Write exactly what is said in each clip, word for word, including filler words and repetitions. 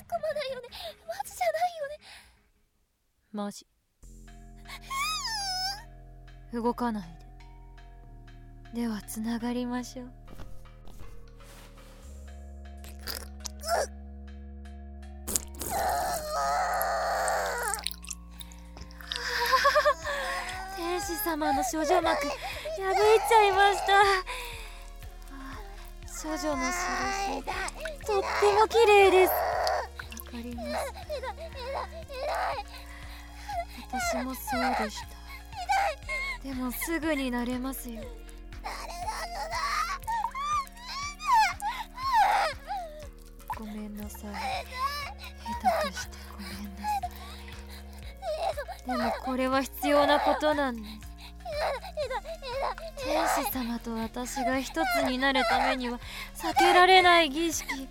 込まないよね。マジじゃないよね。 マジ。動かないで。ではつながりましょう。天使様の処女膜破いちゃいました。処女の印とっても綺麗です。わかります。私もそうでした。でもすぐに慣れますよ。ごめんなさい。下手としてごめんなさい。でもこれは必要なことなんです。天使様と私が一つになるためには避けられない儀式。一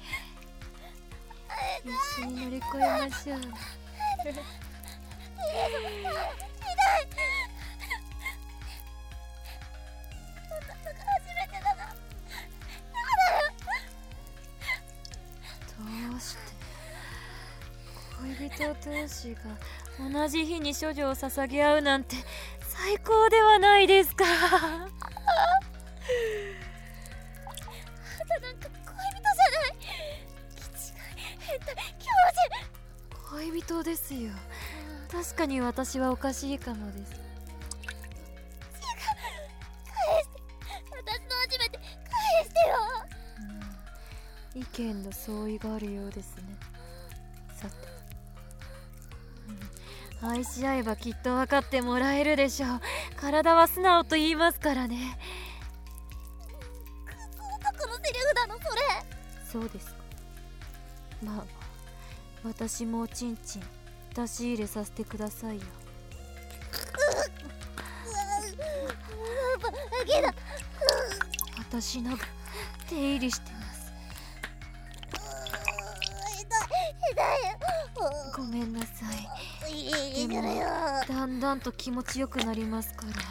緒に乗り越えましょう。どうして恋人同士が同じ日に処女を捧げ合うなんて最高ではないですか。あんたなんか恋人じゃない。気違い、変態、狂人。恋人ですよ。確かに私はおかしいかもです。 違う、返して。私の初めて返してよ。 うん、意見の相違があるようですね。さて、うん、愛し合えばきっと分かってもらえるでしょう。体は素直と言いますからね。 クソ男のセリフだのそれ。 そうですか。まあ私もおちんちん出し入れさせてくださいよ。 バカだ。 私のが手入りしてます。ごめんなさい。でもだんだんと気持ちよくなりますから。 や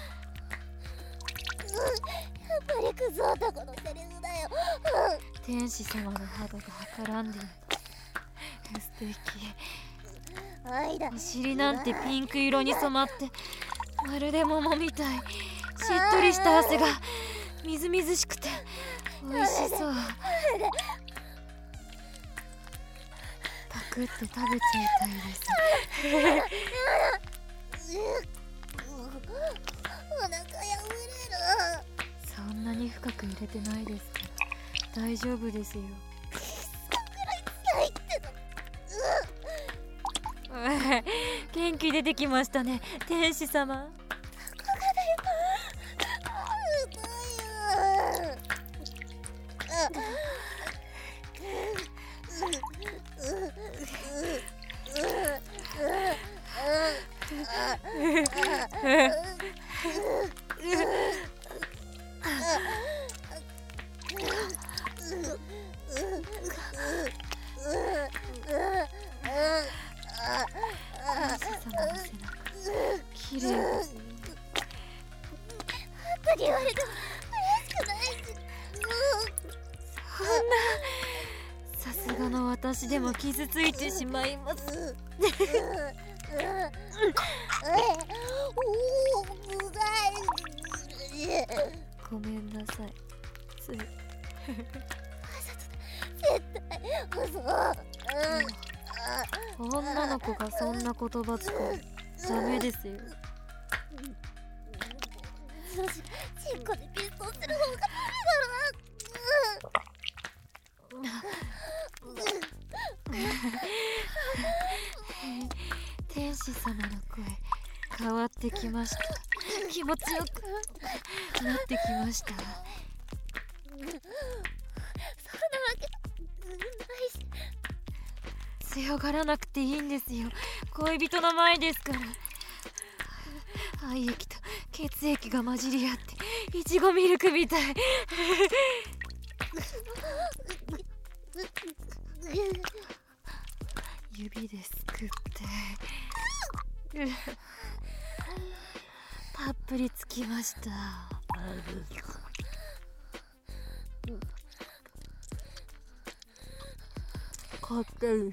っぱりクソ男のセリフだよ。 天使様の肌がはからんでいるの。素敵。お尻なんてピンク色に染まってまるで桃みたい。しっとりした汗がみずみずしくて美味しそう。パクって食べちゃいたいです。 お腹破れる。 そんなに深く入れてないですから大丈夫ですよ。元気出てきましたね、天使様。綺麗ですね。 あんたに言われても怪しくないし。 そんな、さすがの私でも傷ついてしまいます。ごめんなさい。つい絶対嘘。 女の子がそんな言葉使うダメですよ。 チンコでピストンする方がダメだろ。 天使様の声変わってきました。気持ちよくなってきました。 そんなわけないし。 強がらなくていいんですよ。恋人の前ですから。愛液と血液が混じり合っていちごミルクみたい。指ですくってたっぷりつきました。 かってる。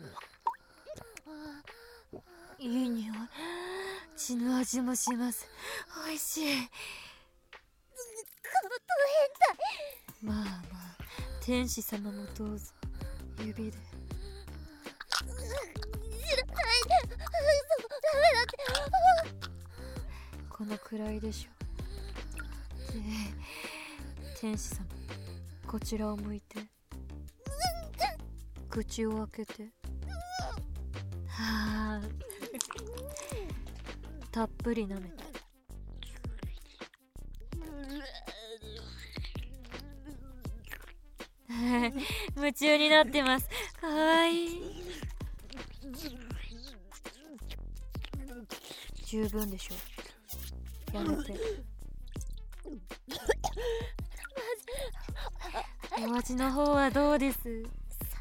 いい匂い。血の味もします。おいしい。 この唐変態。 まあまあ、天使様もどうぞ。指で。 知らない。そうダメだって。 このくらいでしょ。で、天使様、こちらを向いて。口を開けて。はあ。たっぷり舐めて。夢中になってます。かわいい。十分でしょ。やめて。お味の方はどうです？ 最低。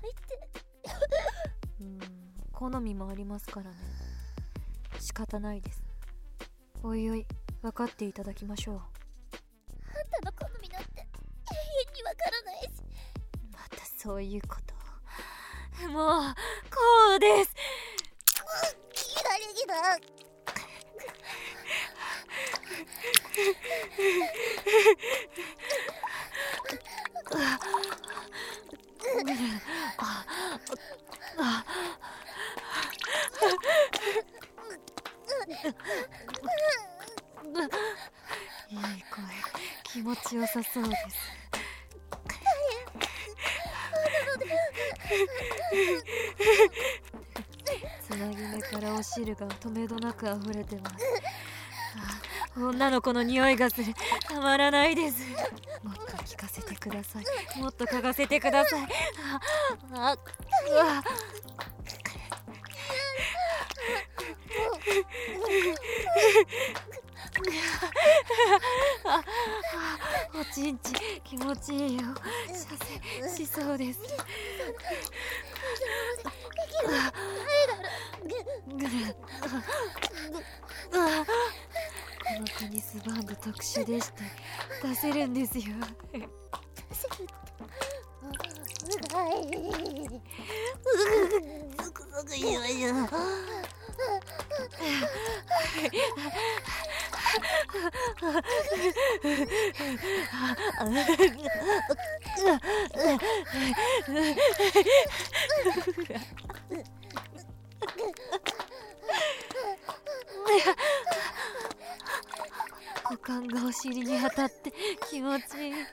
うん、好みもありますからね。仕方ないです。おいおい、分かっていただきましょう。 あんたの好みなんて永遠にわからないし。 またそういうこと。もうこうです。 左ギだ。 いい声、気持ちよさそうです。つなぎ目からお汁がとめどなく溢れてます。あ、女の子の匂いがする。たまらないです。もっと聞かせてください。もっと嗅がせてください。ああ、うわ。あ、おちんち気持ちいいよ。射精しそうです。このテニスバンド特殊でして出せるんですよ。 すくすくいいわよ。 股間がお尻に当たって気持ちいい。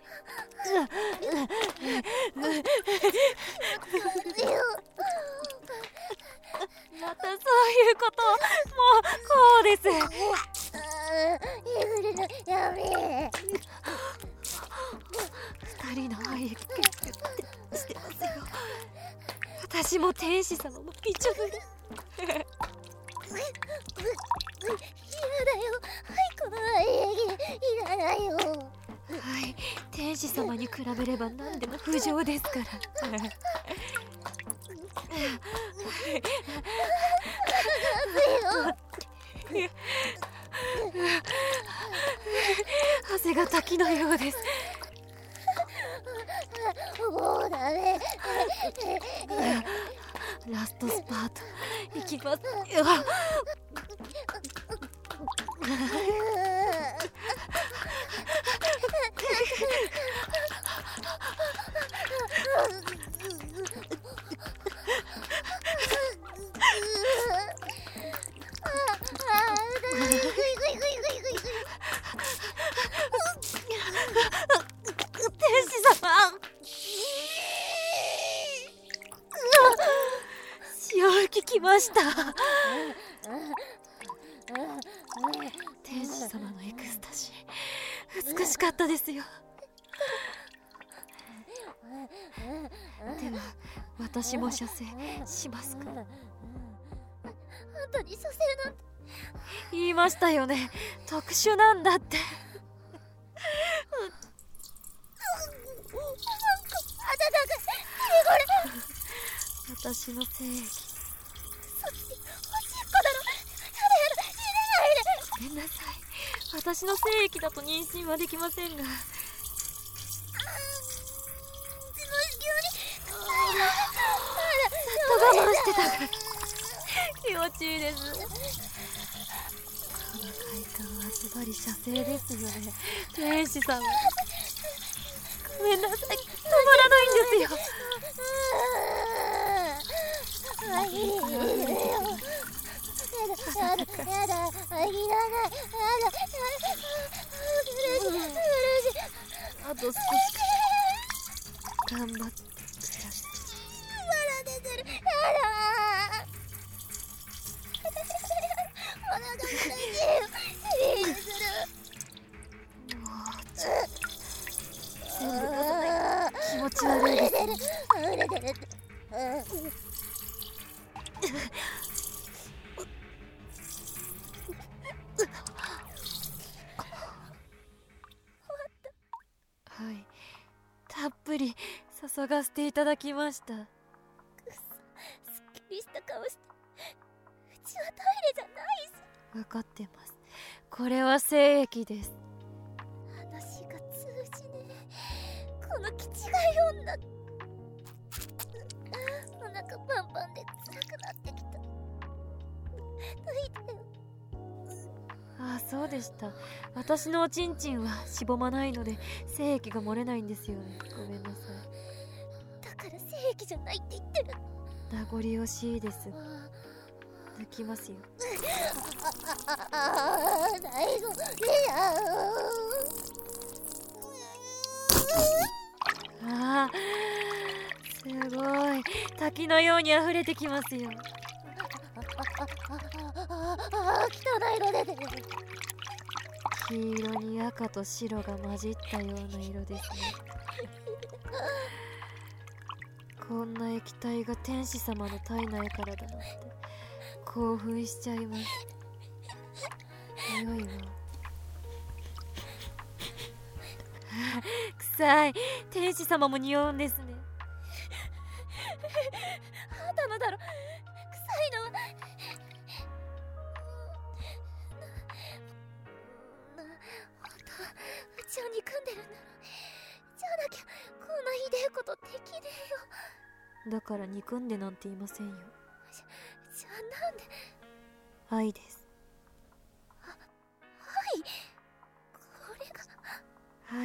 またそういうこと。もうこうです。 やべえ。 二人の愛キュッキュッてしてますよ。私も天使様も一緒に。 嫌だよ。はい、この愛いらないよ。 はい、天使様に比べれば何でも不浄ですから。汗が滝のようです。 もうダメ。 ラストスパートいきますよ。天使様、潮吹き来ました。天使様のエクスタシー、美しかったですよ。では私も射精しますか。 あんたにさせるなんて言いましたよね。特殊なんだって。私の精液。 そっちおしっこだろ。やだやだ、入れないで。 ごめんなさい。私の精液だと妊娠はできませんが。 うちの子宮に入らない。 してたから気持ちいいです。この快感はズバリ射精ですよね。天使さん、ごめんなさい、止まらないんですよ。 あいいよ。やだやだやだ、あいらない、やだやだ、苦しい苦しい。 あと少し頑張ってください。 まだ出てる。やだお腹が苦しいよ。リーズする。 もうちょっと全部気持ち悪いですね。 溢れてる。 はい、たっぷり注がせていただきました。 くっそ、すっきりした顔して。うちはトイレじゃないし。 分かってます。これは精液です。 話が通じねえ。この気違い女。お腹パンパンで辛くなってきた。脱いでよ。 ああ、そうでした。私のおちんちんはしぼまないので精液が漏れないんですよね。ごめんなさい。 だから精液じゃないって言ってる。 名残惜しいです。抜きますよ。 ああ、最後ああ、すごい滝のように溢れてきますよ。 ああ、汚いの出てる。 黄色に赤と白が混じったような色ですね。こんな液体が天使様の体内からだなんて興奮しちゃいます。匂いは臭い。天使様も匂うんですね。 あんたのだろ、臭いのは。な、本当はうちを憎んでるんだろ。じゃなきゃこんなひでえことできねえよ。 だから憎んでなんて言いませんよ。 じゃ、じゃあなんで。 愛です。 あ、はい、これが。 はい。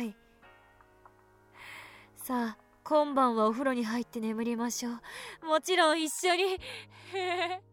さあ、今晩はお風呂に入って眠りましょう。もちろん一緒に。